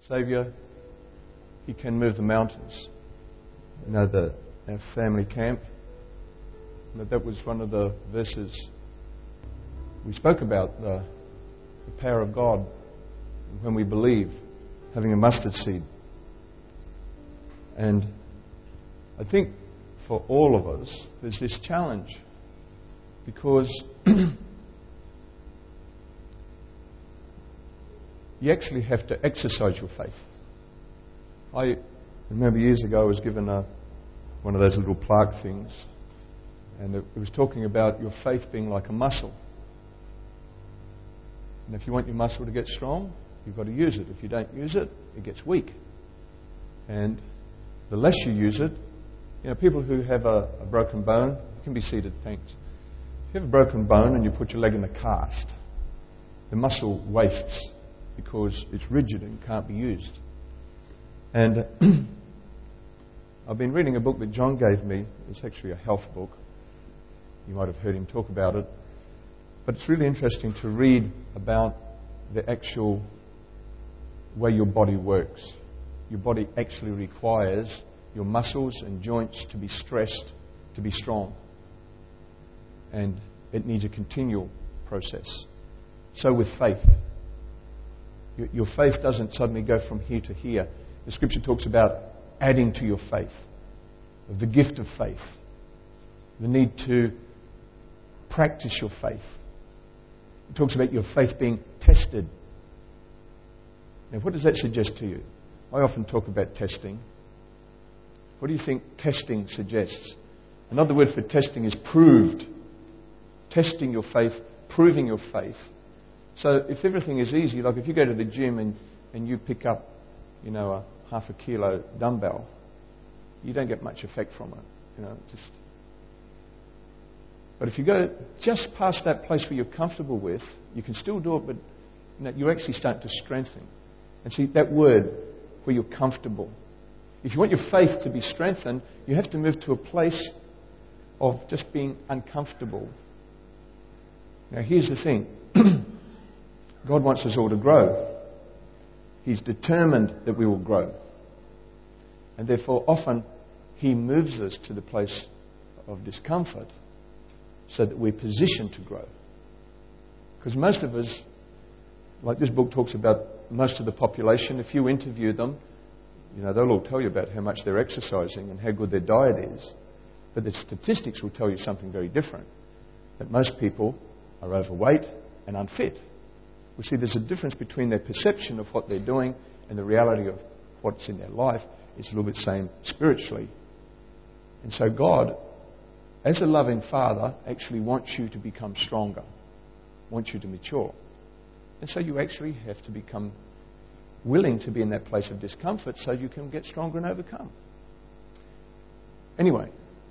Saviour, He can move the mountains. You know, our family camp, that was one of the verses we spoke about, the power of God when we believe, having a mustard seed. And I think for all of us, there's this challenge because you actually have to exercise your faith. I remember years ago I was given one of those little plaque things, and it was talking about your faith being like a muscle. And if you want your muscle to get strong, you've got to use it. If you don't use it, it gets weak. And the less you use it, you know, people who have a broken bone, you can be seated, thanks. If you have a broken bone and you put your leg in a cast, the muscle wastes because it's rigid and can't be used. And I've been reading a book that John gave me. It's actually a health book. You might have heard him talk about it. But it's really interesting to read about the actual way your body works. Your body actually requires your muscles and joints to be stressed to be strong. And it needs a continual process. So with faith. Your faith doesn't suddenly go from here to here. The Scripture talks about adding to your faith, the gift of faith, the need to practice your faith. It talks about your faith being tested. Now, what does that suggest to you? I often talk about testing. What do you think testing suggests? Another word for testing is proved. Testing your faith, proving your faith. So if everything is easy, like if you go to the gym and you pick up, you know, a half a kilo dumbbell, you don't get much effect from it. But if you go just past that place where you're comfortable with, you can still do it, but you're actually starting to strengthen. And see, that word, where you're comfortable. If you want your faith to be strengthened, you have to move to a place of just being uncomfortable. Now, here's the thing. God wants us all to grow. He's determined that we will grow. And therefore, often, He moves us to the place of discomfort so that we're positioned to grow. Because most of us, like this book talks about most of the population, if you interview them, they'll all tell you about how much they're exercising and how good their diet is. But the statistics will tell you something very different. That most people are overweight and unfit. We see there's a difference between their perception of what they're doing and the reality of what's in their life. It's a little bit same spiritually. And so God, as a loving Father, actually wants you to become stronger, wants you to mature. And so you actually have to become willing to be in that place of discomfort so you can get stronger and overcome. Anyway,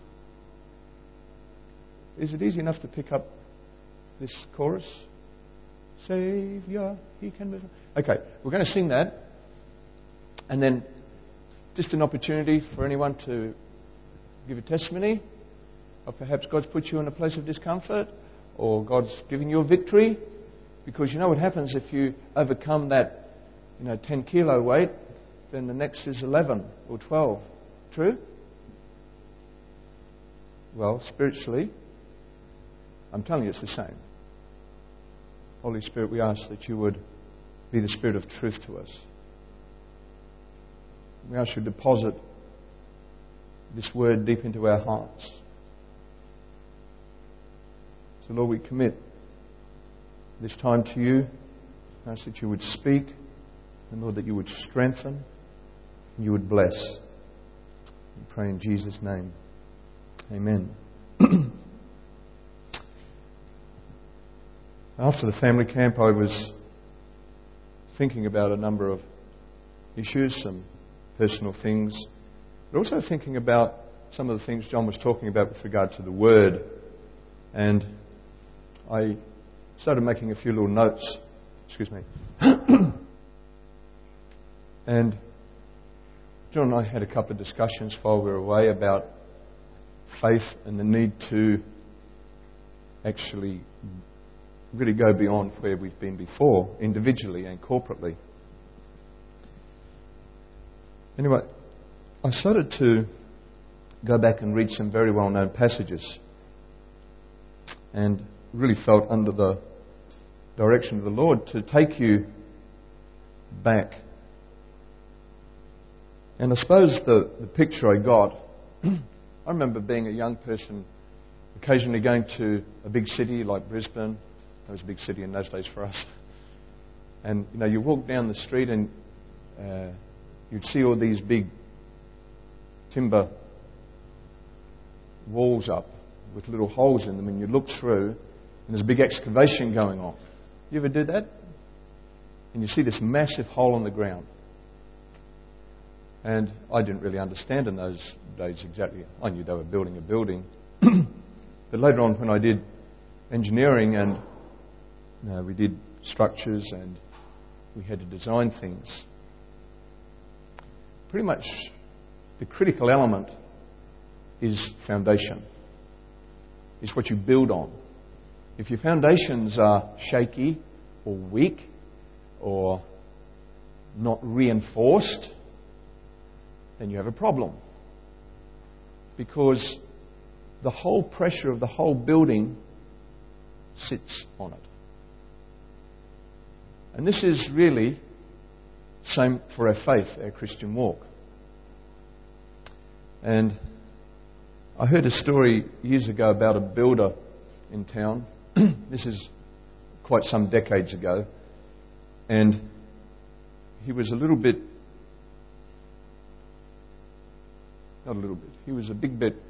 is it easy enough to pick up this chorus? Saviour, He can move. Okay, we're going to sing that. And then just an opportunity for anyone to give a testimony. Or perhaps God's put you in a place of discomfort. Or God's giving you a victory. Because you know what happens if you overcome that 10 kilo weight, then the next is 11 or 12. True? Well, spiritually, I'm telling you it's the same. Holy Spirit, we ask that you would be the Spirit of truth to us. We ask you to deposit this word deep into our hearts. So Lord, we commit this time to you. I ask that you would speak, and Lord, that you would strengthen, and you would bless. We pray in Jesus' name. Amen. After the family camp, I was thinking about a number of issues, some personal things, but also thinking about some of the things John was talking about with regard to the Word. And I started making a few little notes. Excuse me. And John and I had a couple of discussions while we were away about faith and the need to actually really go beyond where we've been before, individually and corporately. Anyway, I started to go back and read some very well-known passages, and really felt under the direction of the Lord to take you back. And I suppose the picture I got, I remember being a young person, occasionally going to a big city like Brisbane. That was a big city in those days for us. And, you walk down the street and you'd see all these big timber walls up with little holes in them, and you look through and there's a big excavation going on. You ever do that? And you see this massive hole in the ground. And I didn't really understand in those days exactly. I knew they were building a building. But later on, when I did engineering and we did structures and we had to design things, pretty much the critical element is foundation. It's what you build on. If your foundations are shaky or weak or not reinforced, then you have a problem. Because the whole pressure of the whole building sits on it. And this is really same for our faith, our Christian walk. And I heard a story years ago about a builder in town. This is quite some decades ago. And he was he was a big bit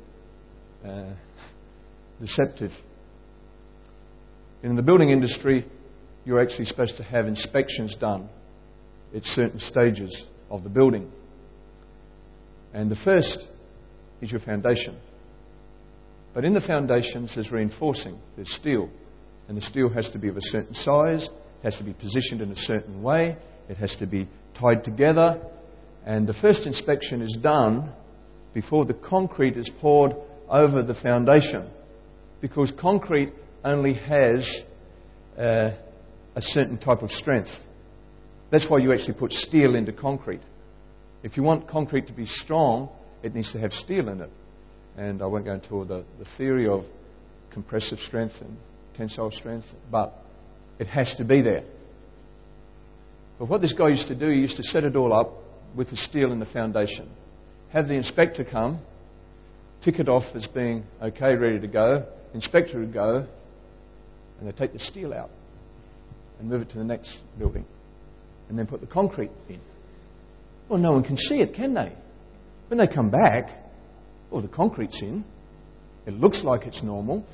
deceptive. In the building industry, you're actually supposed to have inspections done at certain stages of the building. And the first is your foundation. But in the foundations, there's reinforcing. There's steel. And the steel has to be of a certain size, has to be positioned in a certain way, it has to be tied together. And the first inspection is done before the concrete is poured over the foundation. Because concrete only has a certain type of strength. That's why you actually put steel into concrete. If you want concrete to be strong, it needs to have steel in it. And I won't go into all the theory of compressive strength and tensile strength, but it has to be there. But what this guy used to do, he used to set it all up with the steel in the foundation. Have the inspector come, tick it off as being okay, ready to go. Inspector would go, and they take the steel out and move it to the next building, and then put the concrete in. Well, no one can see it, can they? When they come back, the concrete's in. It looks like it's normal.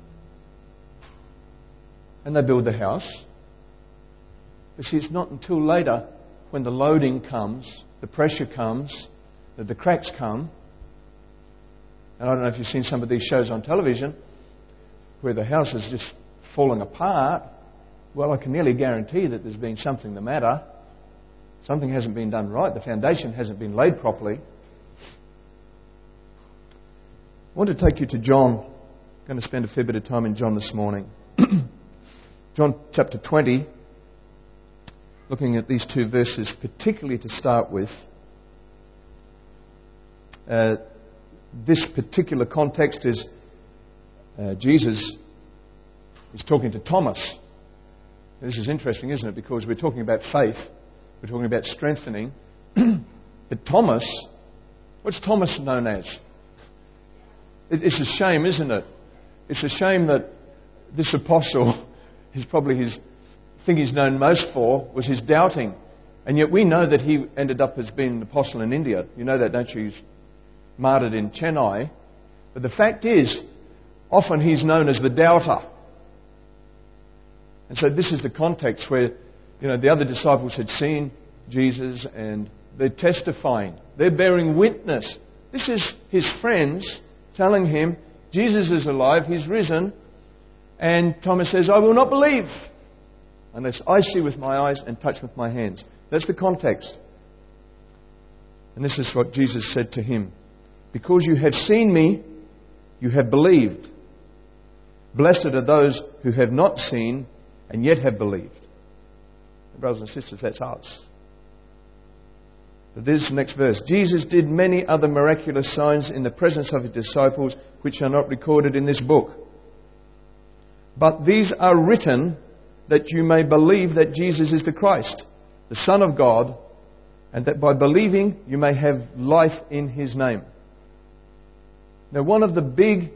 And they build the house. But see, it's not until later, when the loading comes, the pressure comes, that the cracks come. And I don't know if you've seen some of these shows on television where the house is just falling apart. Well, I can nearly guarantee that there's been something the matter. Something hasn't been done right. The foundation hasn't been laid properly. I want to take you to John. I'm going to spend a fair bit of time in John this morning. John chapter 20, looking at these two verses, particularly to start with. This particular context is Jesus is talking to Thomas. This is interesting, isn't it? Because we're talking about faith. We're talking about strengthening. But Thomas, what's Thomas known as? It's a shame, isn't it? It's a shame that this apostle is probably his thing he's known most for was his doubting. And yet we know that he ended up as being an apostle in India. You know that, don't you? He's martyred in Chennai. But the fact is, often he's known as the doubter. And so this is the context where, the other disciples had seen Jesus and they're testifying. They're bearing witness. This is his friends telling him, Jesus is alive, he's risen. And Thomas says, I will not believe unless I see with my eyes and touch with my hands. That's the context. And this is what Jesus said to him. Because you have seen me, you have believed. Blessed are those who have not seen and yet have believed. Brothers and sisters, that's us. This next verse. Jesus did many other miraculous signs in the presence of his disciples, which are not recorded in this book. But these are written that you may believe that Jesus is the Christ, the Son of God, and that by believing you may have life in his name. Now, one of the big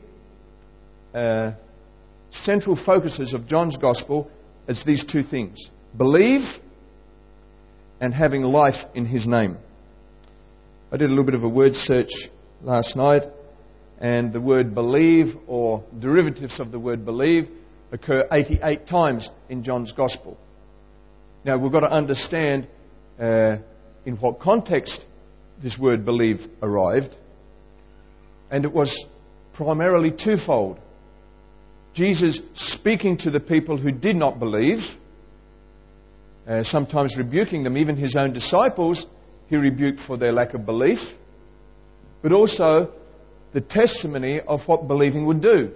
central focuses of John's Gospel is these two things: believe and having life in his name. I did a little bit of a word search last night, and the word believe, or derivatives of the word believe, occur 88 times in John's Gospel. Now, we've got to understand in what context this word believe arrived, and it was primarily twofold. Jesus speaking to the people who did not believe, sometimes rebuking them, even his own disciples, he rebuked for their lack of belief, but also the testimony of what believing would do.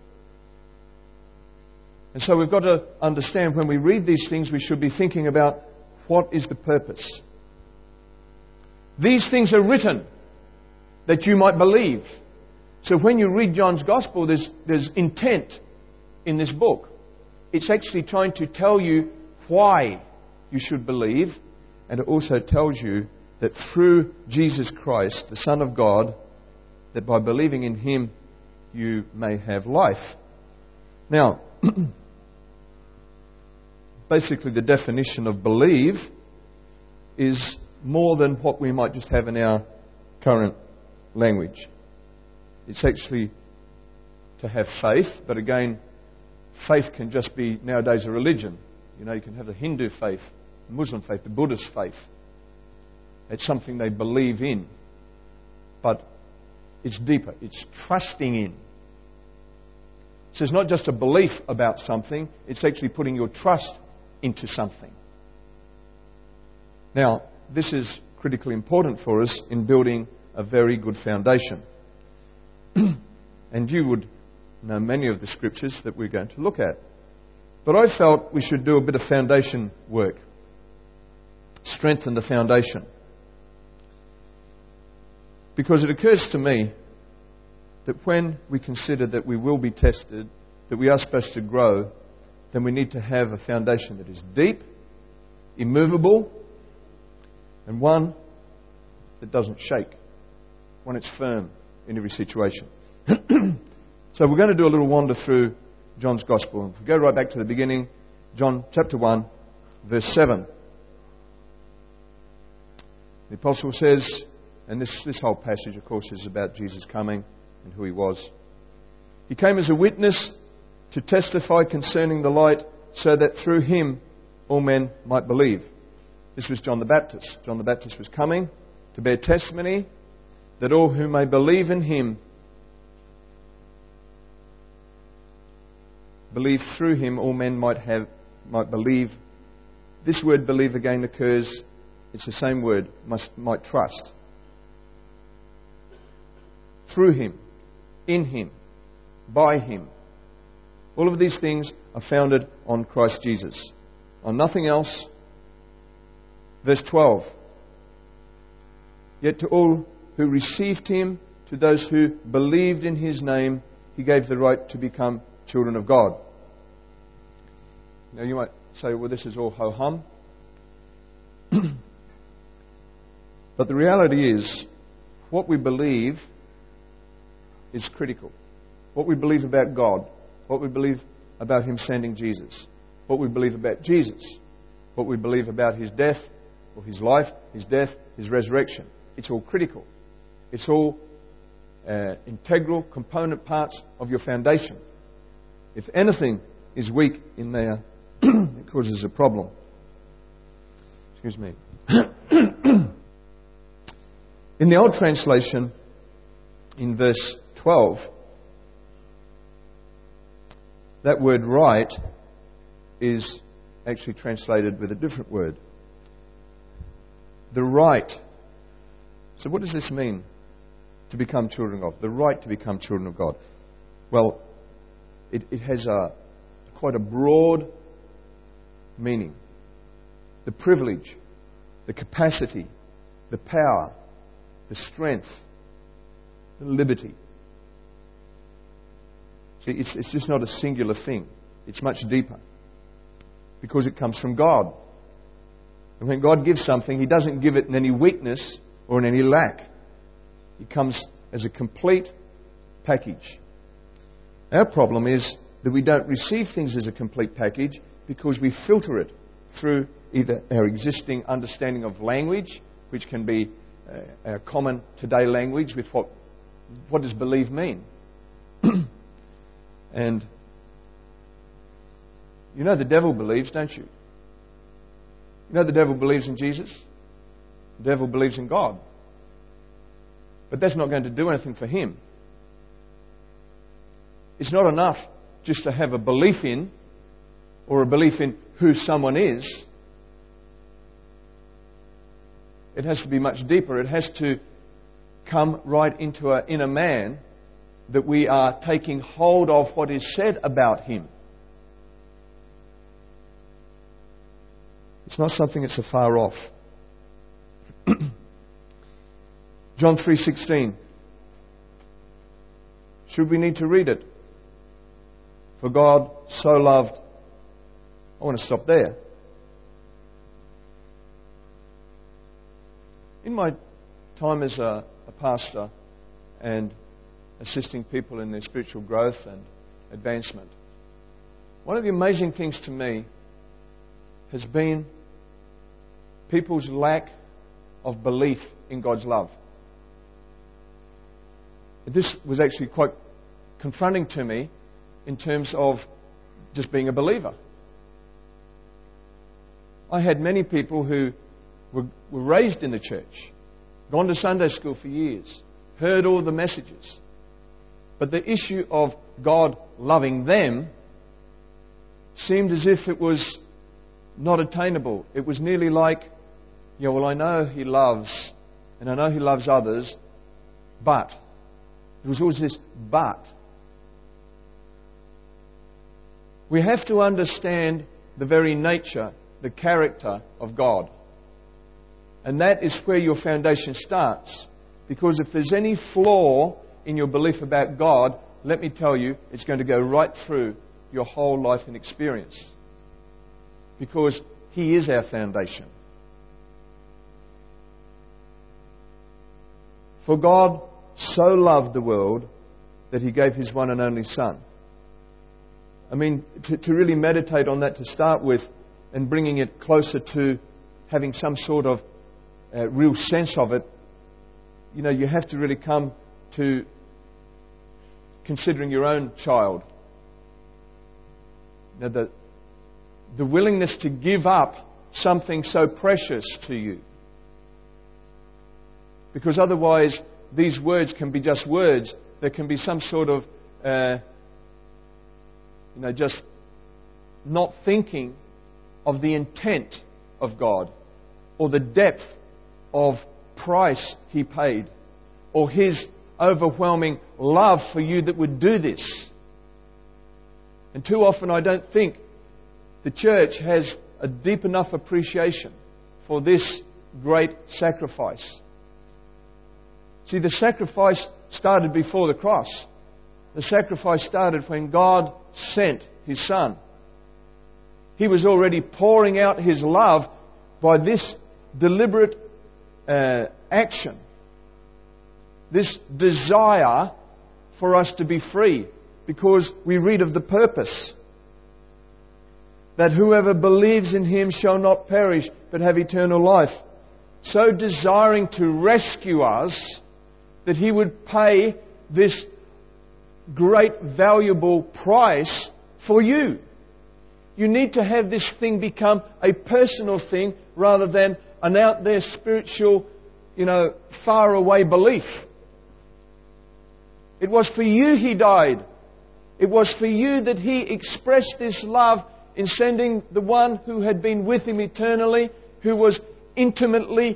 And so we've got to understand when we read these things, we should be thinking about what is the purpose. These things are written that you might believe. So when you read John's Gospel, there's intent in this book. It's actually trying to tell you why you should believe, and it also tells you that through Jesus Christ, the Son of God, that by believing in him you may have life. Now, basically the definition of believe is more than what we might just have in our current language. It's actually to have faith, but again, faith can just be nowadays a religion. You know, you can have the Hindu faith, the Muslim faith, the Buddhist faith. It's something they believe in. But it's deeper. It's trusting in. So it's not just a belief about something. It's actually putting your trust into something. Now, this is critically important for us in building a very good foundation. And you would know many of the scriptures that we're going to look at. But I felt we should do a bit of foundation work. Strengthen the foundation. Because it occurs to me that when we consider that we will be tested, that we are supposed to grow, then we need to have a foundation that is deep, immovable, and one that doesn't shake. One that's firm in every situation. So we're going to do a little wander through John's Gospel. And if we go right back to the beginning, John chapter 1, verse 7. The Apostle says, and this whole passage, of course, is about Jesus coming and who he was. He came as a witness to testify concerning the light, so that through him all men might believe. This was John the Baptist. John the Baptist was coming to bear testimony that all who may believe in him, believe through him, all men might believe. This word believe again occurs. It's the same word, might trust. Through him, in him, by him. All of these things are founded on Christ Jesus, on nothing else. Verse 12. Yet to all who received him, to those who believed in his name, he gave the right to become children of God. Now you might say, well, this is all ho-hum. But the reality is, what we believe is critical. What we believe about God, what we believe about him sending Jesus, what we believe about Jesus, what we believe about his death, or his life, his death, his resurrection. It's all critical. It's all integral component parts of your foundation. If anything is weak in there, it causes a problem. Excuse me. In the old translation, in verse 12, that word right is actually translated with a different word. The right. So what does this mean to become children of God? The right to become children of God. Well, it has quite a broad meaning. The privilege, the capacity, the power, the strength, the liberty. See, it's just not a singular thing. It's much deeper. Because it comes from God. And when God gives something, He doesn't give it in any weakness or in any lack. It comes as a complete package. Our problem is that we don't receive things as a complete package because we filter it through either our existing understanding of language, which can be our common today language with what does believe mean? And you know the devil believes, don't you? You know the devil believes in Jesus? The devil believes in God. But that's not going to do anything for him. It's not enough just to have a belief in, or a belief in who someone is. It has to be much deeper. It has to come right into our inner man, that we are taking hold of what is said about him. It's not something that's afar off. John 3:16. Should we need to read it? For God so loved. I want to stop there. In my time as a pastor and assisting people in their spiritual growth and advancement, one of the amazing things to me has been people's lack of belief in God's love. This was actually quite confronting to me in terms of just being a believer. I had many people who were raised in the church, gone to Sunday school for years, heard all the messages. But the issue of God loving them seemed as if it was not attainable. It was nearly like, yeah, well, I know He loves, and I know He loves others, but. There was always this but. We have to understand the very nature, the character of God. And that is where your foundation starts. Because if there's any flaw in your belief about God, let me tell you, it's going to go right through your whole life and experience. Because He is our foundation. For God so loved the world that He gave His one and only Son. I mean, to really meditate on that to start with and bringing it closer to having some sort of real sense of it, you know, you have to really come to considering your own child. You know, the willingness to give up something so precious to you. Because otherwise, these words can be just words. There can be some sort of, just not thinking of the intent of God, or the depth of price He paid, or His overwhelming love for you that would do this. And too often I don't think the church has a deep enough appreciation for this great sacrifice. See, the sacrifice started before the cross. The sacrifice started when God sent His Son. He was already pouring out His love by this deliberate action. This desire for us to be free. Because we read of the purpose. That whoever believes in Him shall not perish, but have eternal life. So desiring to rescue us, that He would pay this great valuable price for you. You need to have this thing become a personal thing rather than an out there spiritual, far away belief. It was for you He died. It was for you that He expressed this love in sending the one who had been with Him eternally, who was intimately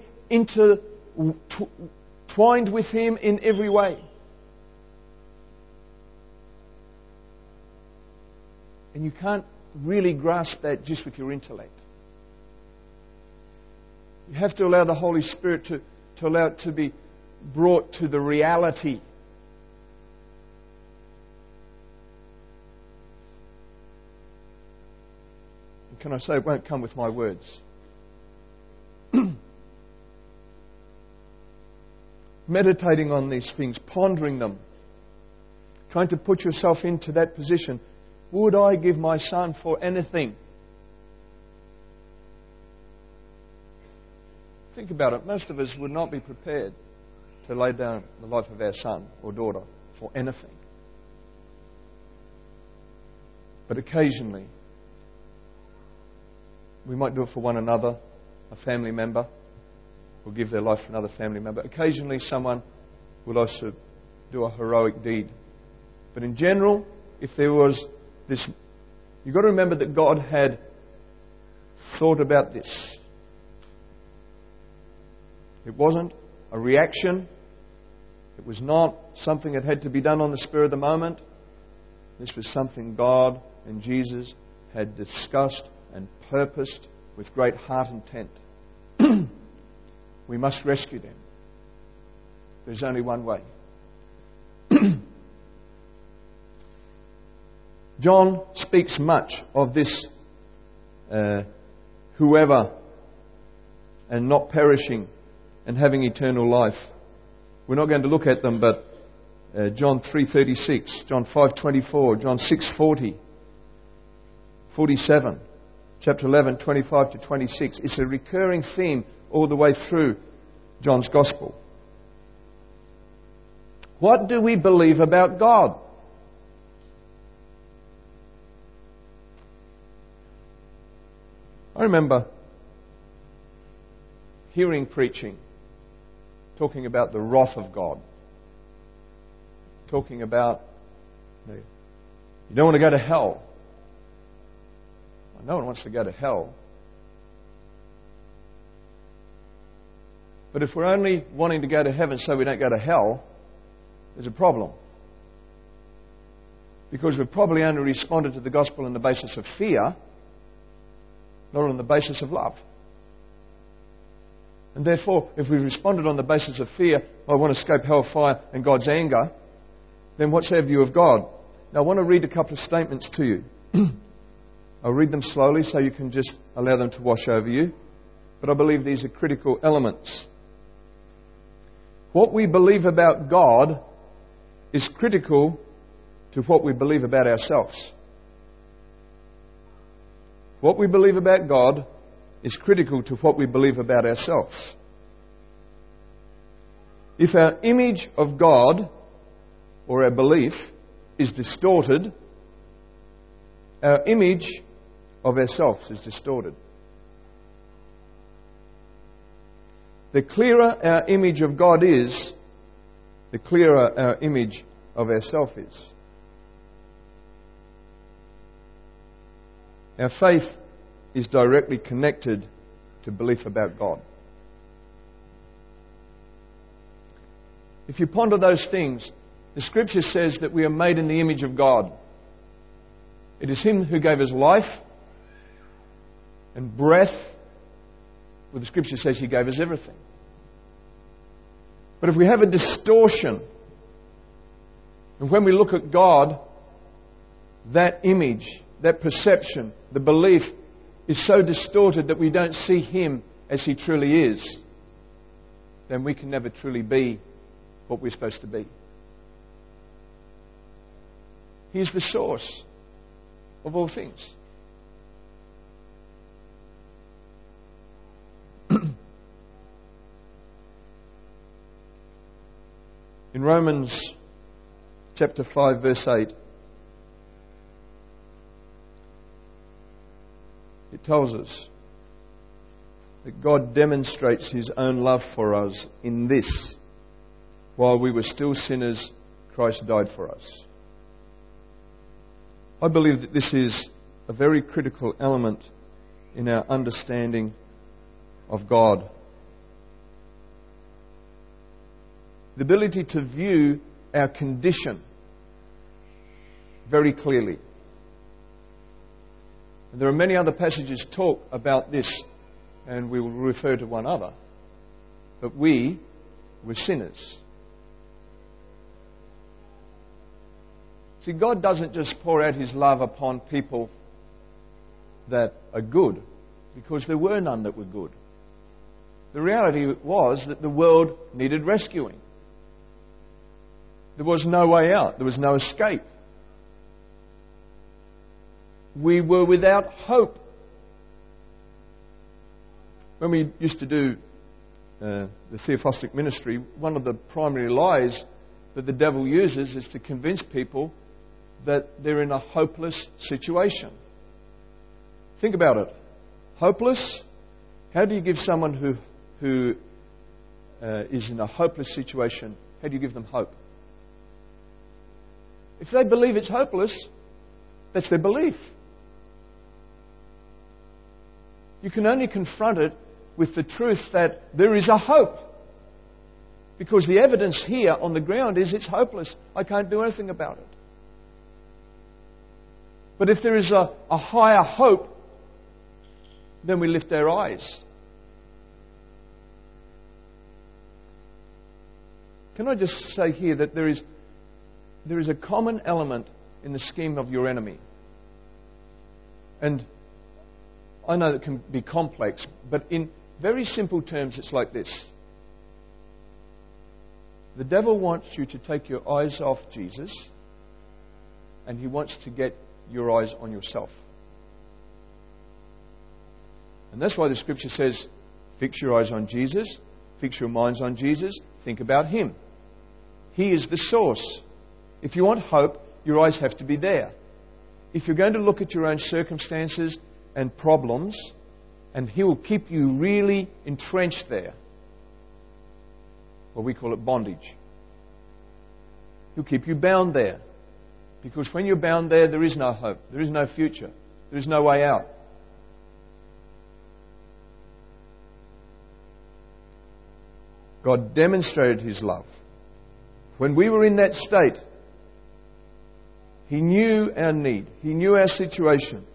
twined with Him in every way. And you can't really grasp that just with your intellect. You have to allow the Holy Spirit to allow it to be brought to the reality. And can I say it won't come with my words? Meditating on these things, pondering them, trying to put yourself into that position. Would I give my son for anything? Think about it. Most of us would not be prepared to lay down the life of our son or daughter for anything. But occasionally, we might do it for one another, a family member will give their life for another family member. Occasionally, someone will also do a heroic deed. But in general, if there was this, you've got to remember that God had thought about this. It wasn't a reaction. It was not something that had to be done on the spur of the moment. This was something God and Jesus had discussed and purposed with great heart intent. We must rescue them. There's only one way. John speaks much of this whoever and not perishing and having eternal life. We're not going to look at them, but John 3:36, John 5:24, John 6:40, 47, chapter 11, 25 to 26. It's a recurring theme all the way through John's Gospel. What do we believe about God? I remember hearing preaching talking about the wrath of God. Talking about, you don't want to go to hell. Well, no one wants to go to hell. But if we're only wanting to go to heaven so we don't go to hell, there's a problem. Because we've probably only responded to the gospel on the basis of fear, not on the basis of love. And therefore, if we've responded on the basis of fear, I want to escape hellfire and God's anger, then what's our view of God? Now I want to read a couple of statements to you. I'll read them slowly so you can just allow them to wash over you. But I believe these are critical elements. What we believe about God is critical to what we believe about ourselves. What we believe about God is critical to what we believe about ourselves. If our image of God or our belief is distorted, our image of ourselves is distorted. The clearer our image of God is, the clearer our image of ourselves is. Our faith is directly connected to belief about God. If you ponder those things, the Scripture says that we are made in the image of God. It is Him who gave us life and breath. Well, the Scripture says He gave us everything. But if we have a distortion, and when we look at God, that image, that perception, the belief is so distorted that we don't see Him as He truly is, then we can never truly be what we're supposed to be. He is the source of all things. In Romans chapter 5 verse 8, it tells us that God demonstrates His own love for us in this: while we were still sinners, Christ died for us. I believe that this is a very critical element in our understanding of God. The ability to view our condition very clearly. And there are many other passages talk about this, and we will refer to one other. but we were sinners. See, God doesn't just pour out His love upon people that are good, because there were none that were good. The reality was that the world needed rescuing. There was no way out. There was no escape. We were without hope. When we used to do the Theophostic ministry, one of the primary lies that the devil uses is to convince people that they're in a hopeless situation. Think about it. Hopeless? How do you give someone who is in a hopeless situation, how do you give them hope? If they believe it's hopeless, that's their belief. You can only confront it with the truth that there is a hope. Because the evidence here on the ground is it's hopeless. I can't do anything about it. But if there is a higher hope, then we lift our eyes. Can I just say here that there is a common element in the scheme of your enemy. And I know it can be complex, but in very simple terms it's like this. The devil wants you to take your eyes off Jesus, and he wants to get your eyes on yourself. And that's why the Scripture says, fix your eyes on Jesus, fix your minds on Jesus, think about Him. He is the source. If you want hope, your eyes have to be there. If you're going to look at your own circumstances and problems, and He will keep you really entrenched there, well, we call it bondage. He'll keep you bound there. Because when you're bound there, there is no hope. There is no future. There is no way out. God demonstrated His love. When we were in that state, He knew our need. He knew our situation.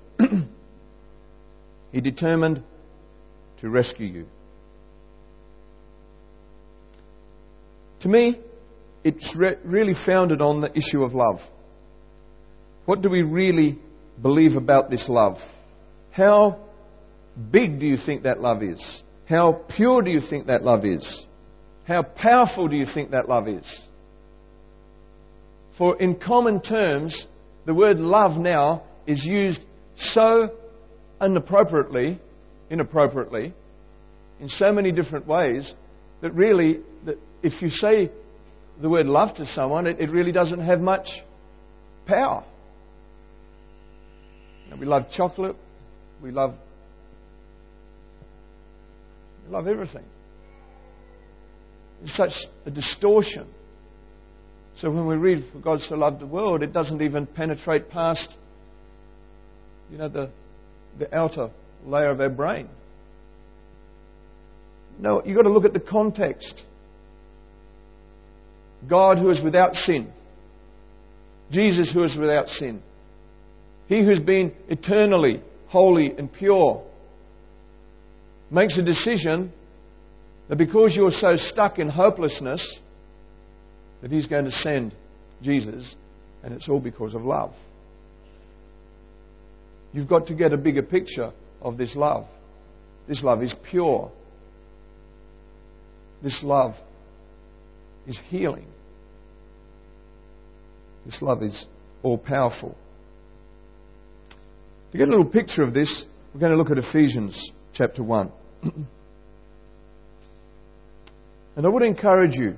He determined to rescue you. To me, it's really founded on the issue of love. What do we really believe about this love? How big do you think that love is? How pure do you think that love is? How powerful do you think that love is? For in common terms, the word love now is used so inappropriately, in so many different ways, that really, if you say the word love to someone, it really doesn't have much power. You know, we love chocolate, we love everything. It's such a distortion. So when we read, for God so loved the world, it doesn't even penetrate past, the outer layer of our brain. No, you've got to look at the context. God who is without sin. Jesus who is without sin. He who's been eternally holy and pure makes a decision that because you're so stuck in hopelessness, that He's going to send Jesus, and it's all because of love. You've got to get a bigger picture of this love. This love is pure. This love is healing. This love is all-powerful. To get a little picture of this, we're going to look at Ephesians chapter 1. And I would encourage you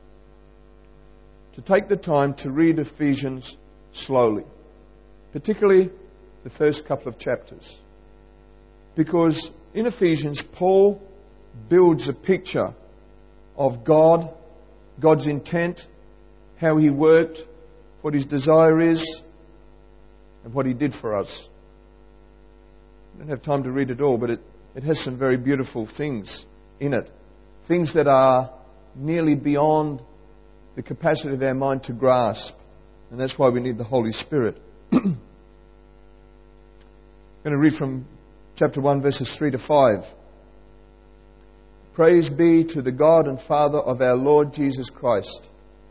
to take the time to read Ephesians slowly, particularly the first couple of chapters. Because in Ephesians, Paul builds a picture of God, God's intent, how He worked, what His desire is, and what He did for us. I don't have time to read it all, but it has some very beautiful things in it. Things that are nearly beyond the capacity of our mind to grasp. And that's why we need the Holy Spirit. I'm going to read from chapter 1, verses 3 to 5. Praise be to the God and Father of our Lord Jesus Christ.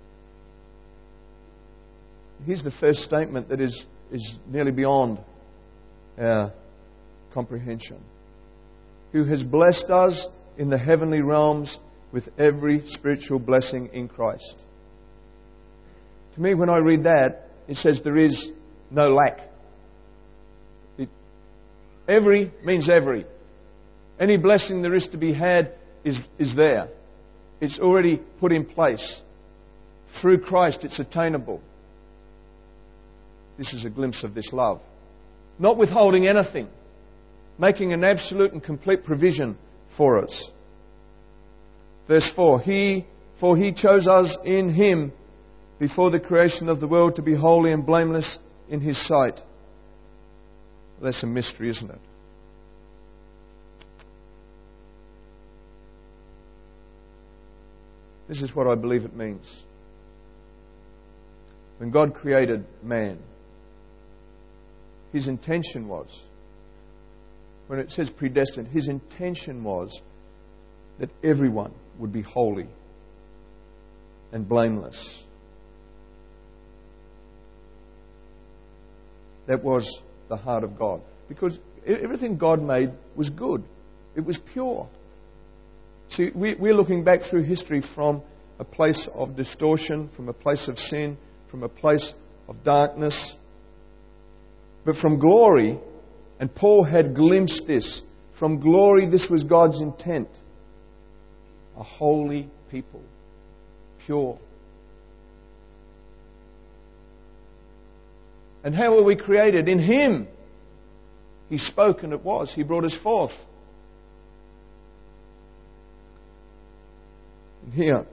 Here's the first statement that is nearly beyond our comprehension. Who has blessed us in the heavenly realms with every spiritual blessing in Christ. To me, when I read that, it says there is no lack. Every means every. Any blessing there is to be had is there. It's already put in place. Through Christ, it's attainable. This is a glimpse of this love. Not withholding anything. Making an absolute and complete provision for us. Verse 4. For He chose us in Him before the creation of the world to be holy and blameless in His sight. Well, that's a mystery, isn't it? This is what I believe it means. When God created man, His intention was, when it says predestined, His intention was that everyone would be holy and blameless. That was the heart of God. Because everything God made was good. It was pure. See, we're looking back through history from a place of distortion, from a place of sin, from a place of darkness. But from glory, and Paul had glimpsed this, from glory this was God's intent. A holy people. Pure. And how were we created? In Him. He spoke and it was. He brought us forth. And here,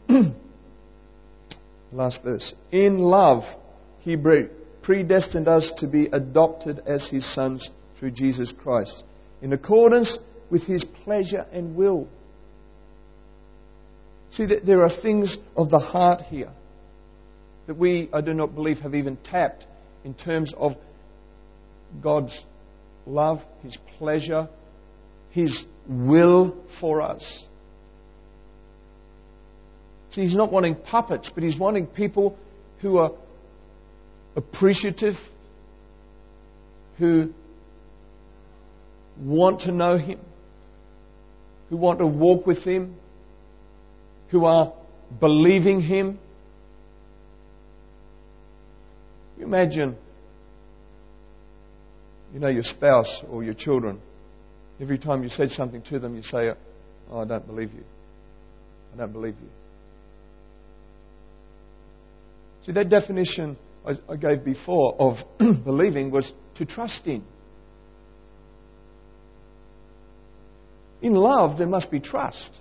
last verse. In love, He predestined us to be adopted as His sons through Jesus Christ, in accordance with His pleasure and will. See, that there are things of the heart here that we, I do not believe, have even tapped in terms of God's love, His pleasure, His will for us. See, He's not wanting puppets, but He's wanting people who are appreciative, who want to know Him, who want to walk with Him, who are believing Him. You imagine, your spouse or your children, every time you said something to them, you say, "Oh, I don't believe you. I don't believe you." See, that definition I gave before of believing was to trust in. In love, there must be trust.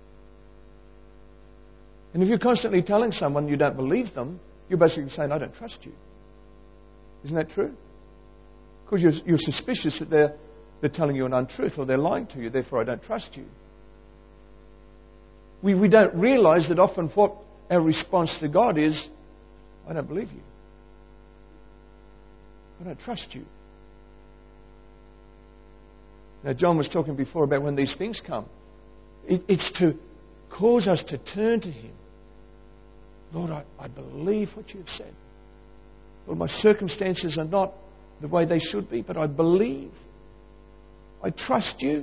And if you're constantly telling someone you don't believe them, you're basically saying, "I don't trust you." Isn't that true? Because you're suspicious that they're telling you an untruth or they're lying to you, therefore I don't trust you. We don't realize that often what our response to God is, "I don't believe you. I don't trust you." Now, John was talking before about when these things come. It's to cause us to turn to Him. "Lord, I believe what you've said. Lord, my circumstances are not the way they should be, but I believe. I trust you."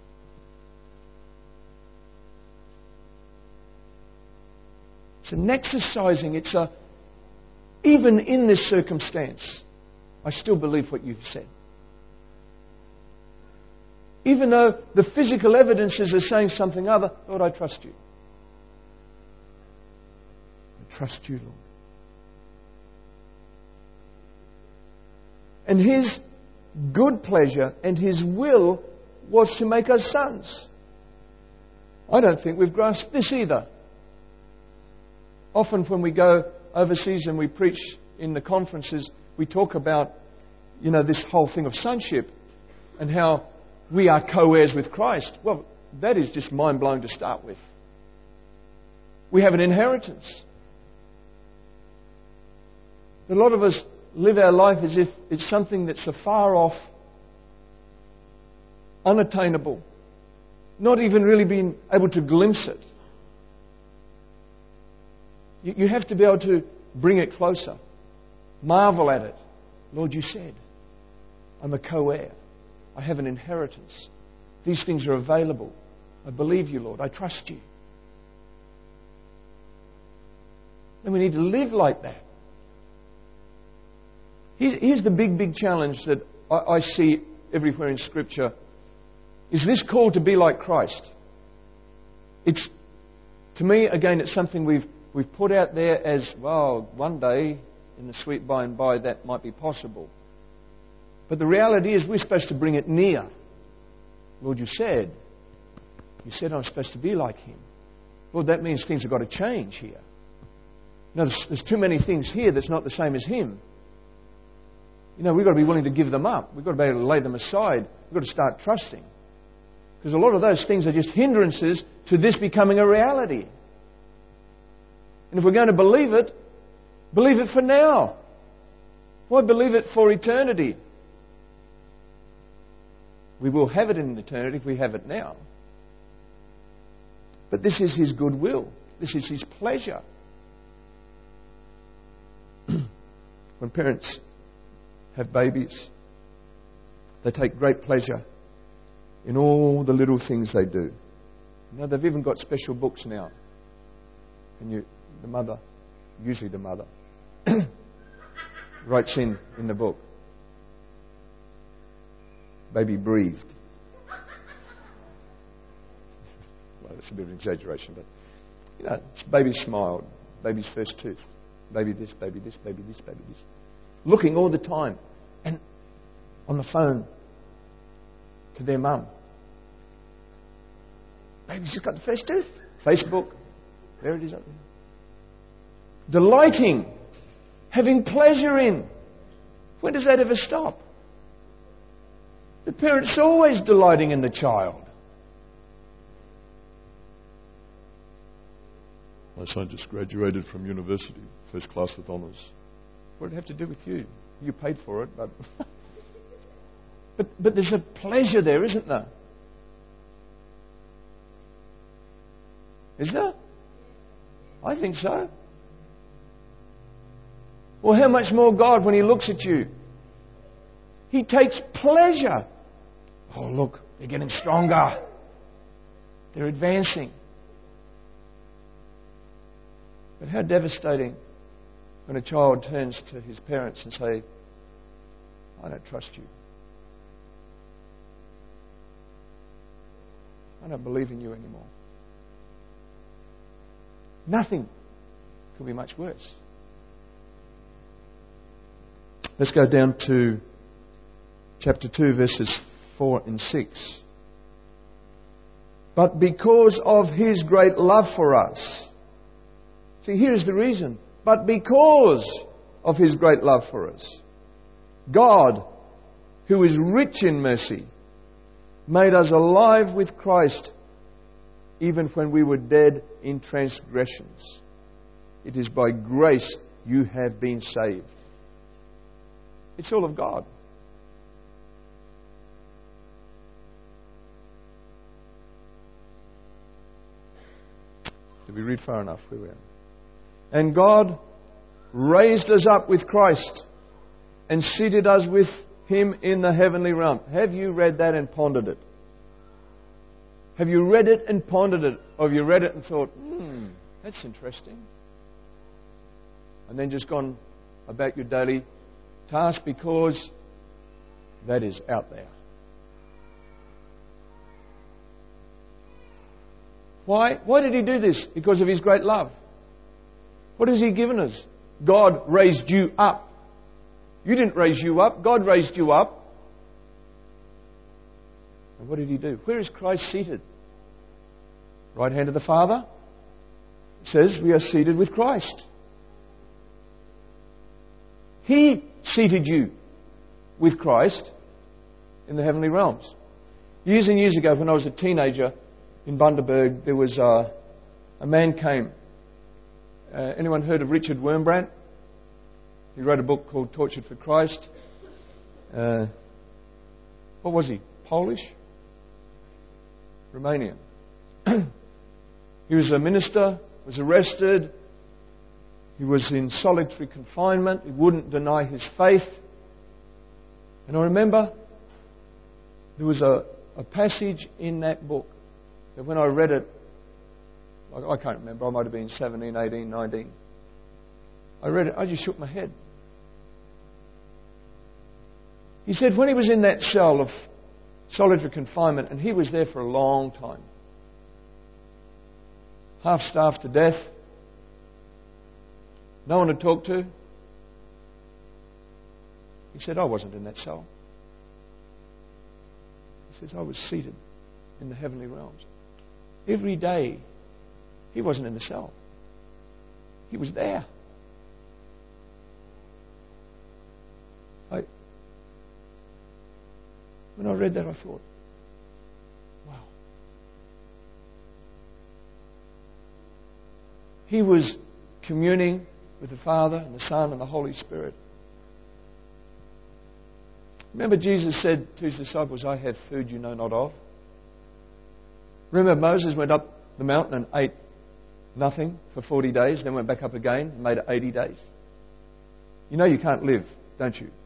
It's an exercising. Even in this circumstance, I still believe what you've said. Even though the physical evidences are saying something other, Lord, I trust you. I trust you, Lord. And His good pleasure and His will was to make us sons. I don't think we've grasped this either. Often when we go overseas and we preach in the conferences, we talk about, this whole thing of sonship and how we are co-heirs with Christ. Well, that is just mind-blowing to start with. We have an inheritance. A lot of us live our life as if it's something that's afar off, unattainable. not even really being able to glimpse it. You have to be able to bring it closer. Marvel at it. Lord, you said, I'm a co-heir. I have an inheritance. These things are available. I believe you, Lord. I trust you. And we need to live like that. Here's the big challenge that I see everywhere in Scripture. Is this call to be like Christ? It's, to me, again, it's something we've put out there as, well, one day, in the sweet by and by, that might be possible. But the reality is we're supposed to bring it near. Lord, you said I'm supposed to be like Him. Lord, that means things have got to change here. No, there's too many things here that's not the same as Him. We've got to be willing to give them up. We've got to be able to lay them aside. We've got to start trusting. Because a lot of those things are just hindrances to this becoming a reality. And if we're going to believe it for now. Why believe it for eternity? We will have it in eternity if we have it now. But this is His goodwill. This is His pleasure. When parents have babies, they take great pleasure in all the little things they do. They've even got special books now. And usually the mother, writes in the book, baby breathed. Well, that's a bit of an exaggeration, but baby smiled, baby's first tooth, baby this, baby this, baby this, baby this. Looking all the time and on the phone to their mum. Baby's just got the first tooth. Facebook, there it is up there. Delighting, having pleasure in. When does that ever stop? The parent's always delighting in the child. My son just graduated from university, first class with honours. What did it have to do with you? You paid for it, but... but there's a pleasure there, isn't there? Is there? I think so. Well, how much more God when He looks at you? He takes pleasure. Oh, look, they're getting stronger. They're advancing. But how devastating when a child turns to his parents and say, I don't trust you. I don't believe in you anymore. Nothing could be much worse. Let's go down to chapter 2, verses 4 and 6. But because of His great love for us. See, here's the reason. But because of His great love for us, God, who is rich in mercy, made us alive with Christ even when we were dead in transgressions. It is by grace you have been saved. It's all of God. Did we read far enough? Where we are? And God raised us up with Christ and seated us with Him in the heavenly realm. Have you read that and pondered it? Have you read it and pondered it? Or have you read it and thought, that's interesting? And then just gone about your daily task because that is out there. Why? Why did He do this? Because of His great love. What has He given us? God raised you up. You didn't raise you up. God raised you up. And what did He do? Where is Christ seated? Right hand of the Father. It says we are seated with Christ. He seated you with Christ in the heavenly realms. Years and years ago, when I was a teenager in Bundaberg, there was a man came. Anyone heard of Richard Wurmbrand? He wrote a book called Tortured for Christ. What was he? Polish? Romania. He was a minister, was arrested. He was in solitary confinement. He wouldn't deny his faith. And I remember there was a passage in that book that when I read it, I can't remember, I might have been 17, 18, 19. I read it, I just shook my head. He said when he was in that cell of solitary confinement, and he was there for a long time, half starved to death, no one to talk to. He said, I wasn't in that cell. He says, I was seated in the heavenly realms. Every day, he wasn't in the cell. He was there. When I read that, I thought, wow. He was communing with the Father and the Son and the Holy Spirit. Remember Jesus said to his disciples, I have food you know not of. Remember Moses went up the mountain and ate nothing for 40 days, then went back up again and made it 80 days. You know you can't live, don't you?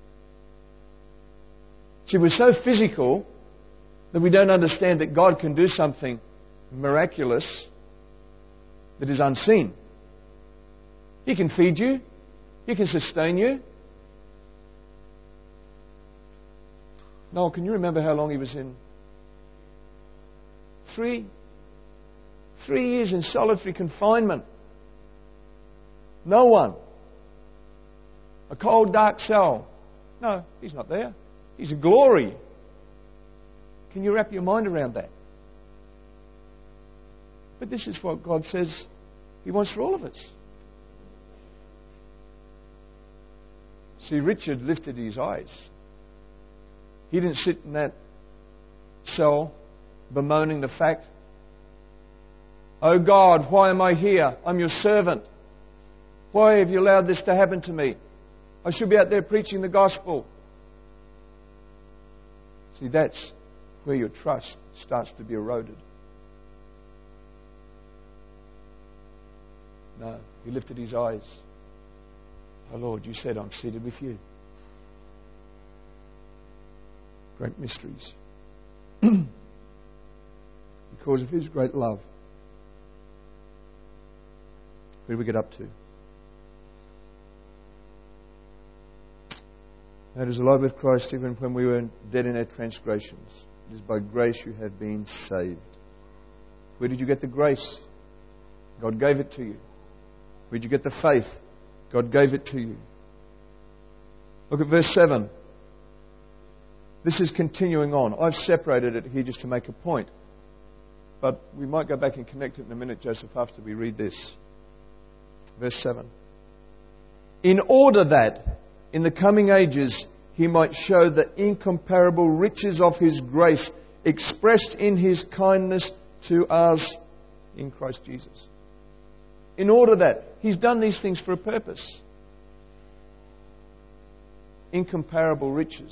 See, we're so physical that we don't understand that God can do something miraculous that is unseen. He can feed you. He can sustain you. Noel, can you remember how long he was in? 3 years in solitary confinement. No one. A cold, dark cell. No, he's not there. He's in glory. Can you wrap your mind around that? But this is what God says He wants for all of us. See, Richard lifted his eyes. He didn't sit in that cell bemoaning the fact, oh God, why am I here? I'm your servant. Why have you allowed this to happen to me? I should be out there preaching the gospel. See, that's where your trust starts to be eroded. No, he lifted his eyes. Oh Lord, you said I'm seated with you. Great mysteries. Because of His great love. Where do we get up to? That is alive with Christ even when we were dead in our transgressions. It is by grace you have been saved. Where did you get the grace? God gave it to you. Where did you get the faith? God gave it to you. Look at verse 7. This is continuing on. I've separated it here just to make a point. But we might go back and connect it in a minute, Joseph, after we read this. Verse 7. In order that in the coming ages He might show the incomparable riches of His grace expressed in His kindness to us in Christ Jesus. In order that He's done these things for a purpose. Incomparable riches.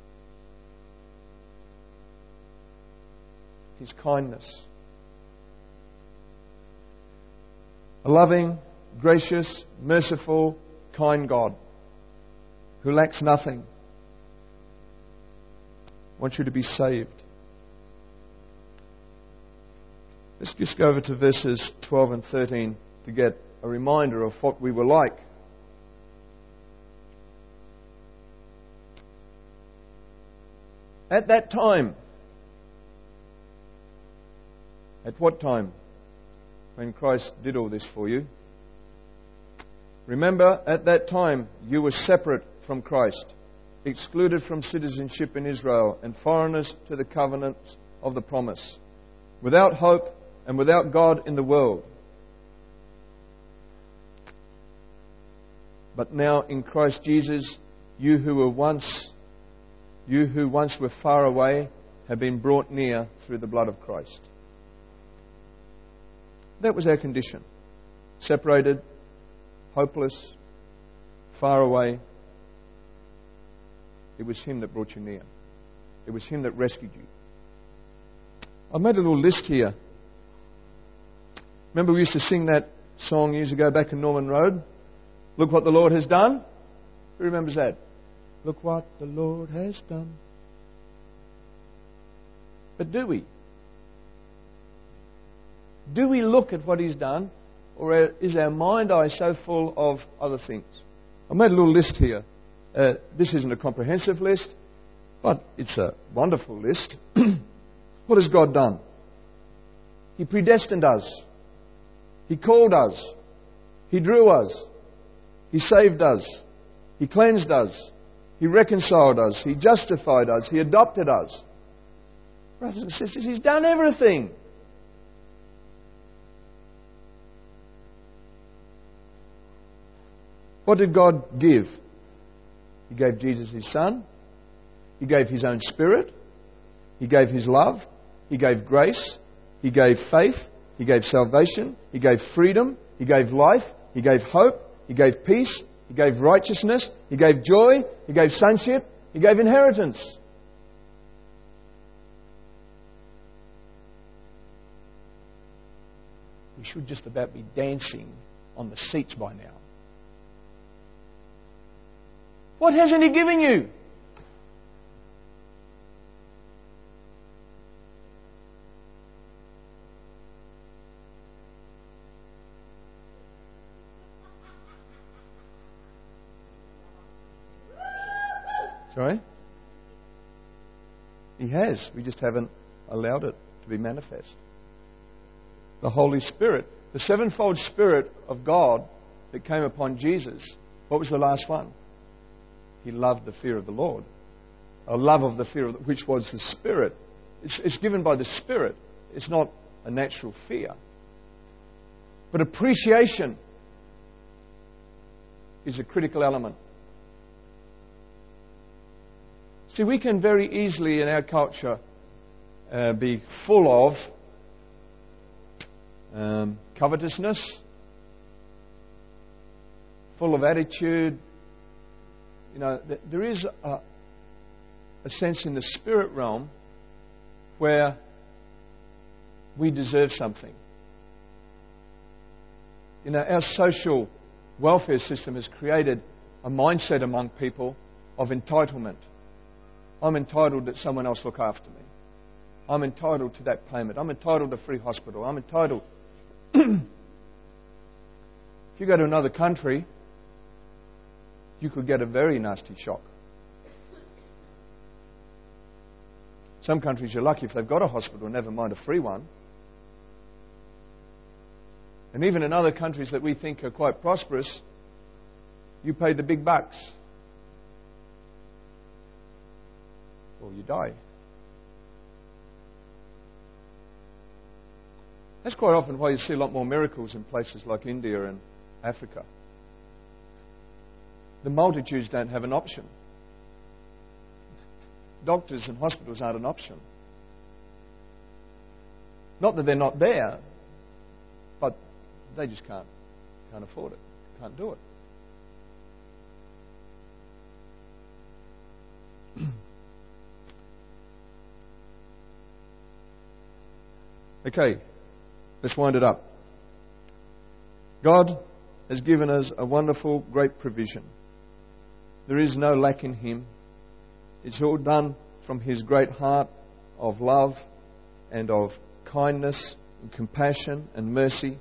His kindness. A loving, gracious, merciful, kind God who lacks nothing wants you to be saved. Let's just go over to verses 12 and 13 to get a reminder of what we were like. At that time. At what time? When Christ did all this for you. Remember, at that time you were separate from Christ, excluded from citizenship in Israel, and foreigners to the covenants of the promise, without hope and without God in the world. But now in Christ Jesus, you who once were far away have been brought near through the blood of Christ. That was our condition. Separated, hopeless, far away. It was Him that brought you near. It was Him that rescued you. I made a little list here. Remember we used to sing that song years ago back in Norman Road? Look what the Lord has done. Who remembers that? Look what the Lord has done. But do we? Do we look at what He's done? Or is our mind eye so full of other things? I made a little list here. This isn't a comprehensive list, but it's a wonderful list. What has God done? He predestined us. He called us. He drew us. He saved us. He cleansed us. He reconciled us. He justified us. He adopted us. Brothers and sisters, He's done everything. What did God give? He gave Jesus His Son. He gave His own Spirit. He gave His love. He gave grace. He gave faith. He gave salvation. He gave freedom. He gave life. He gave hope. He gave peace. He gave righteousness. He gave joy. He gave sonship. He gave inheritance. We should just about be dancing on the seats by now. What hasn't He given you? Sorry? He has. We just haven't allowed it to be manifest. The Holy Spirit, the sevenfold Spirit of God that came upon Jesus, what was the last one? He loved the fear of the Lord. A love of the fear, which was the Spirit. It's given by the Spirit. It's not a natural fear. But appreciation is a critical element. See, we can very easily in our culture be full of covetousness, full of attitude. You know, there is a sense in the spirit realm where we deserve something. You know, our social welfare system has created a mindset among people of entitlement. I'm entitled that someone else look after me. I'm entitled to that payment. I'm entitled to free hospital. I'm entitled. If you go to another country, you could get a very nasty shock. Some countries you're lucky if they've got a hospital, never mind a free one. And even in other countries that we think are quite prosperous, you pay the big bucks. Or you die. That's quite often why you see a lot more miracles in places like India and Africa. The multitudes don't have an option. Doctors and hospitals aren't an option. Not that they're not there, but they just can't afford it, can't do it. Okay, let's wind it up. God has given us a wonderful, great provision. There is no lack in Him. It's all done from His great heart of love and of kindness and compassion and mercy.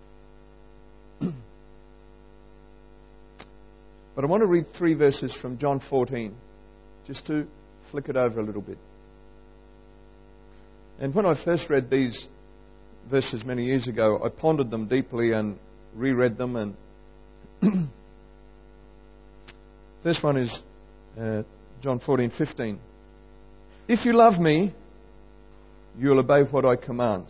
But I want to read 3 verses from John 14, just to flick it over a little bit. And when I first read these verses many years ago, I pondered them deeply and reread them. And first one is John 14:15. If you love me, you will obey what I command.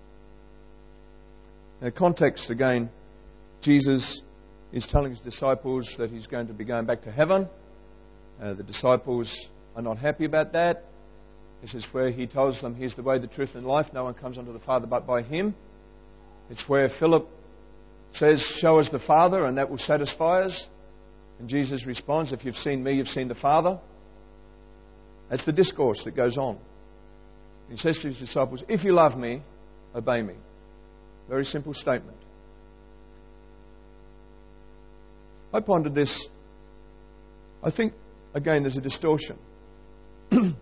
Now, context again, Jesus is telling His disciples that He's going to be going back to heaven. The disciples are not happy about that. This is where He tells them, here's the way, the truth, and life. No one comes unto the Father but by Him. It's where Philip says, show us the Father and that will satisfy us. And Jesus responds, if you've seen me, you've seen the Father. That's the discourse that goes on. He says to his disciples, if you love me, obey me. Very simple statement. I pondered this. I think, again, there's a distortion. A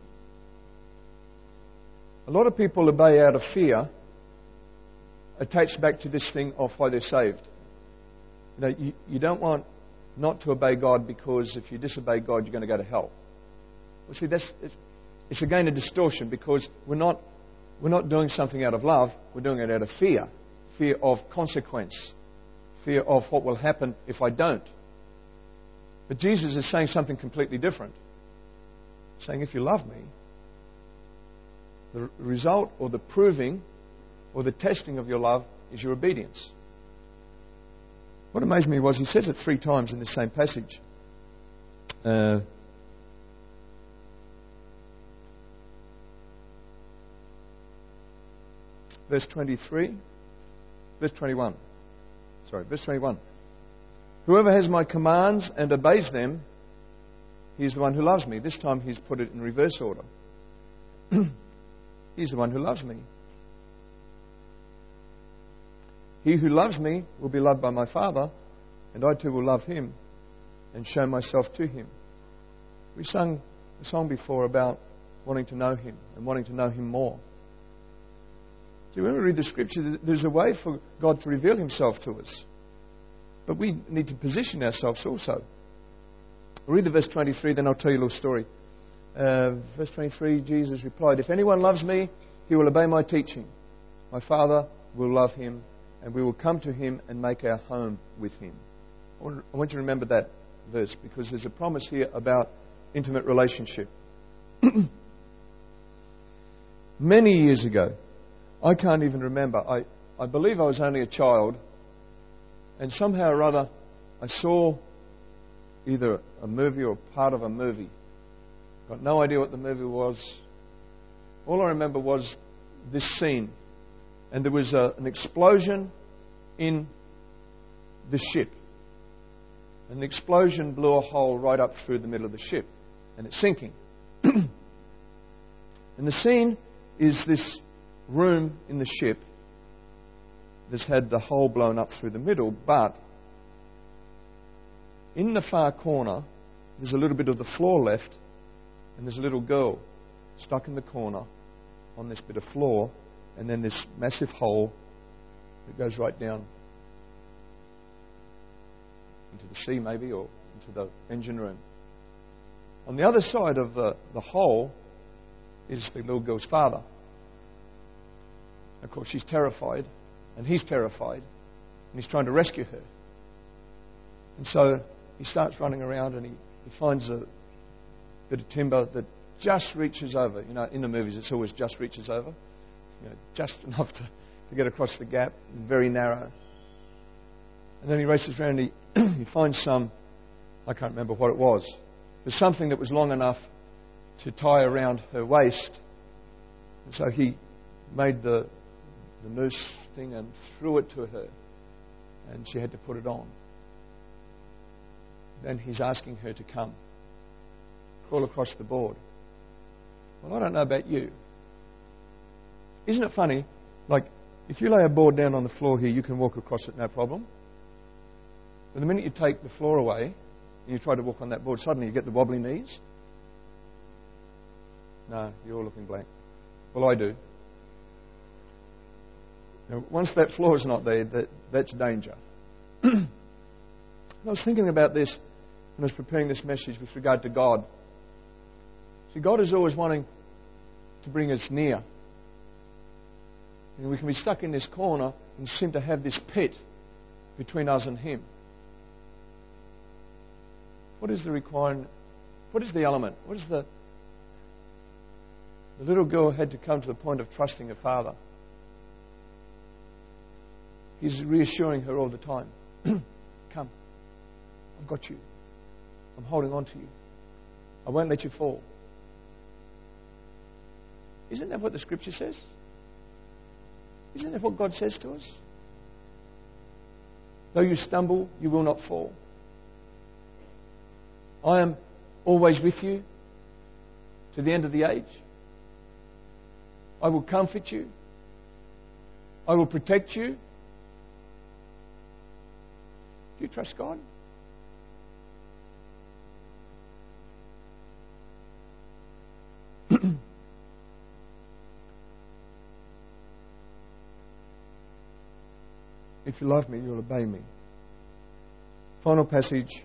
lot of people obey out of fear, attached back to this thing of why they're saved. You don't want not to obey God because if you disobey God, you're going to go to hell. Well, see, it's again a distortion because we're not doing something out of love. We're doing it out of fear. Fear of consequence. Fear of what will happen if I don't. But Jesus is saying something completely different. Saying, if you love me, the result or the proving or the testing of your love is your obedience. What amazed me was he says it 3 times in this same passage. Verse 23. Verse 21. Verse 21. Whoever has my commands and obeys them, he is the one who loves me. This time he's put it in reverse order. He's the one who loves me. He who loves me will be loved by my Father, and I too will love him and show myself to him. We sung a song before about wanting to know him and wanting to know him more. See, when we read the Scripture, there's a way for God to reveal himself to us. But we need to position ourselves also. I'll read the verse 23, then I'll tell you a little story. Verse 23, Jesus replied, if anyone loves me, he will obey my teaching. My Father will love him, and we will come to him and make our home with him. I want you to remember that verse, because there's a promise here about intimate relationship. Many years ago, I can't even remember. I believe I was only a child, and somehow or other I saw either a movie or part of a movie. Got no idea what the movie was. All I remember was this scene. And there was an explosion in the ship. And the explosion blew a hole right up through the middle of the ship. And it's sinking. And the scene is this room in the ship that's had the hole blown up through the middle, but in the far corner there's a little bit of the floor left, and there's a little girl stuck in the corner on this bit of floor, and then this massive hole that goes right down into the sea maybe, or into the engine room. On the other side of the hole is the little girl's father. Of course, she's terrified, and he's terrified, and he's trying to rescue her. And so he starts running around, and he finds a bit of timber that just reaches over. You know, in the movies it's always just reaches over. You know, just enough to get across the gap, very narrow. And then he races around, and he finds some, I can't remember what it was, but something that was long enough to tie around her waist. And so he made the noose thing and threw it to her, and she had to put it on. Then he's asking her to come, crawl across the board. Well, I don't know about you. Isn't it funny? Like, if you lay a board down on the floor here, you can walk across it no problem. But the minute you take the floor away and you try to walk on that board, suddenly you get the wobbly knees. No, you're all looking blank. Well, I do. Now, once that floor is not there, that's danger. I was thinking about this when I was preparing this message with regard to God. See, God is always wanting to bring us near. And we can be stuck in this corner and seem to have this pit between us and Him. What is the requirement? What is the element? What is the little girl had to come to the point of trusting her father. He's reassuring her all the time. Come. I've got you. I'm holding on to you. I won't let you fall. Isn't that what the Scripture says? Isn't that what God says to us? Though you stumble, you will not fall. I am always with you to the end of the age. I will comfort you. I will protect you. Do you trust God? If you love me, you'll obey me. Final passage.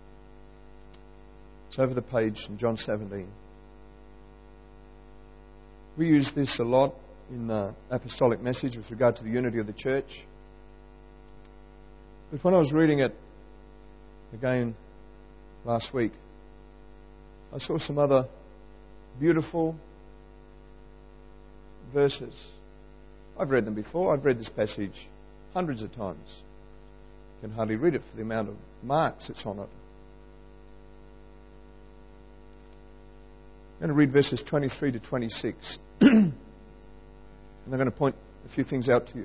It's over the page in John 17. We use this a lot in the apostolic message with regard to the unity of the church. But when I was reading it again last week, I saw some other beautiful verses. I've read them before. I've read this passage hundreds of times. You can hardly read it for the amount of marks that's on it. I'm going to read verses 23 to 26. And I'm going to point a few things out to you.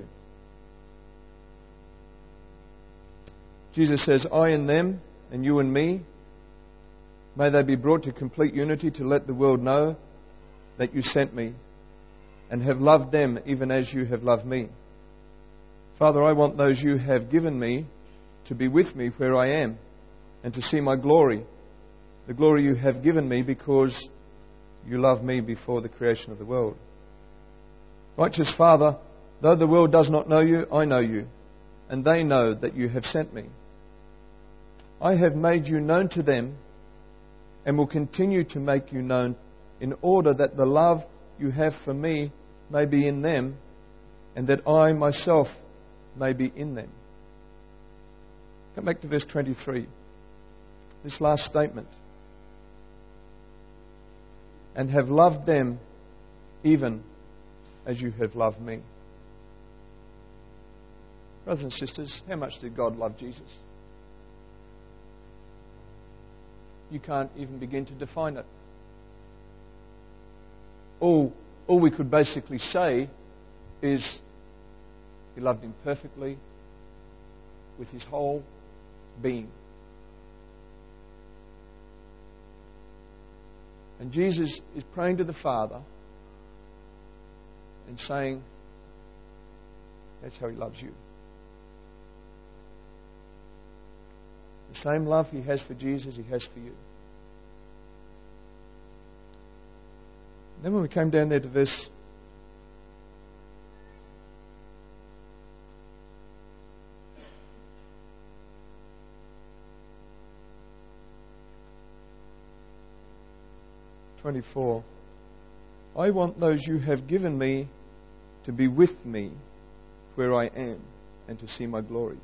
Jesus says, I in them and you in me, may they be brought to complete unity to let the world know that you sent me and have loved them even as you have loved me. Father, I want those you have given me to be with me where I am and to see my glory, the glory you have given me because you loved me before the creation of the world. Righteous Father, though the world does not know you, I know you, and they know that you have sent me. I have made you known to them and will continue to make you known in order that the love you have for me may be in them and that I myself may be in them. Come back to verse 23. This last statement. And have loved them even as you have loved me. Brothers and sisters, how much did God love Jesus? You can't even begin to define it. All we could basically say is He loved him perfectly with his whole being. And Jesus is praying to the Father and saying, that's how He loves you. The same love He has for Jesus, He has for you. Then when we came down there to verse 24, I want those you have given me to be with me where I am and to see my glory.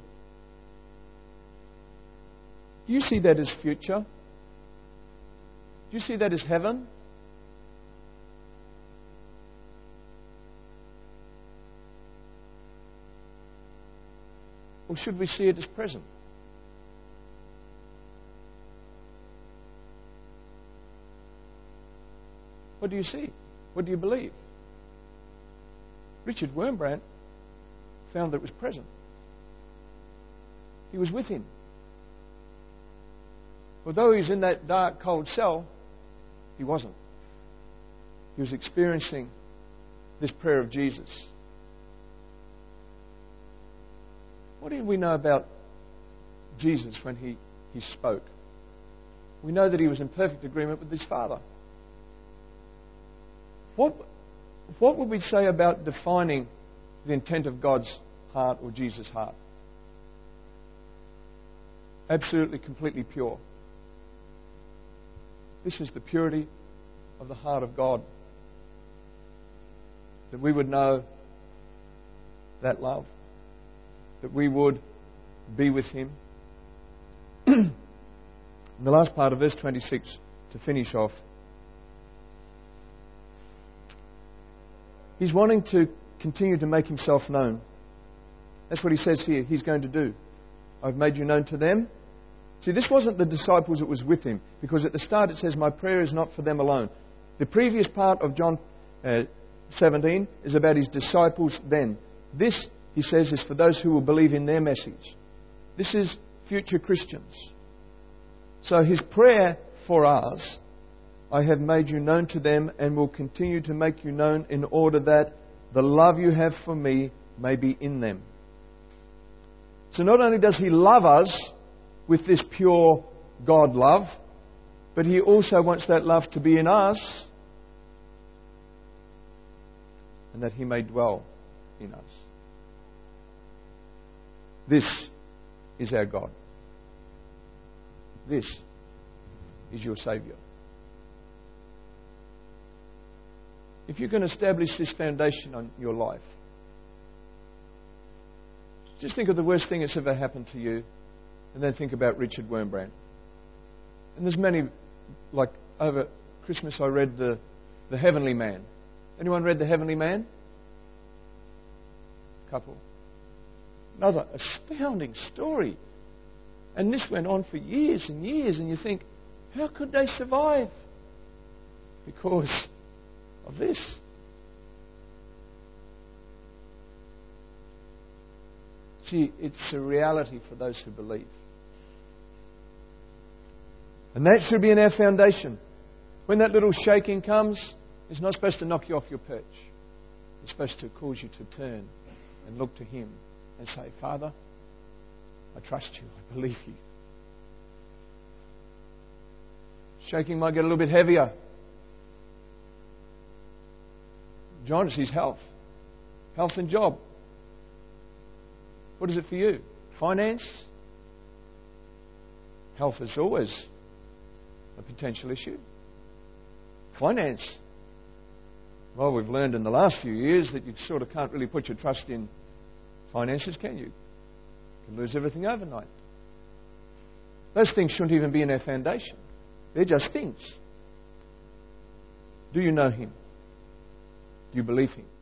Do you see that as future? Do you see that as heaven? Or should we see it as present? What do you see? What do you believe? Richard Wurmbrand found that it was present. He was with him. Although he was in that dark, cold cell, he wasn't. He was experiencing this prayer of Jesus. What did we know about Jesus when he spoke? We know that he was in perfect agreement with his Father. What would we say about defining the intent of God's heart or Jesus' heart? Absolutely, completely pure. This is the purity of the heart of God. That we would know that love. That we would be with Him. In the last part of verse 26, to finish off, He's wanting to continue to make Himself known. That's what He says here He's going to do. I've made you known to them. See, this wasn't the disciples that was with Him, because at the start it says, my prayer is not for them alone. The previous part of John 17 is about His disciples then. This, He says, is for those who will believe in their message. This is future Christians. So His prayer for us, I have made you known to them and will continue to make you known in order that the love you have for me may be in them. So not only does He love us with this pure God love, but He also wants that love to be in us and that He may dwell in us. This is our God. This is your Saviour. If you can establish this foundation on your life, just think of the worst thing that's ever happened to you, and then think about Richard Wurmbrand. And there's many, like over Christmas I read The Heavenly Man. Anyone read The Heavenly Man? Couple. Another astounding story. And this went on for years and years, and you think, how could they survive? Because of this. See, it's a reality for those who believe. And that should be in our foundation. When that little shaking comes, it's not supposed to knock you off your perch. It's supposed to cause you to turn and look to Him and say, Father, I trust you. I believe you. Shaking might get a little bit heavier. John, it's his health. Health and job. What is it for you? Finance? Health is always a potential issue. Finance. Well, we've learned in the last few years that you sort of can't really put your trust in finances, can you? You can lose everything overnight. Those things shouldn't even be in our foundation. They're just things. Do you know Him? Do you believe Him?